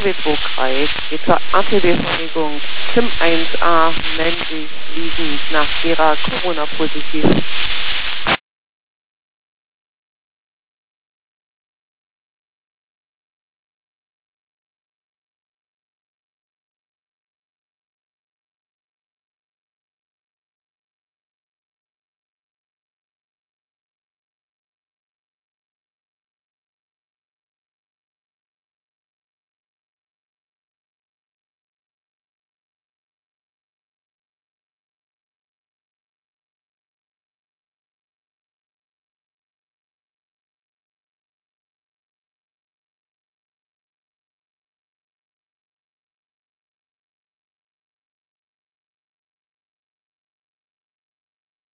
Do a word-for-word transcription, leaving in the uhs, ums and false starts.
T V-Kreis geht zur A T B-Vereinigung Tim eins a männlich liegend nach ihrer Corona-positiv.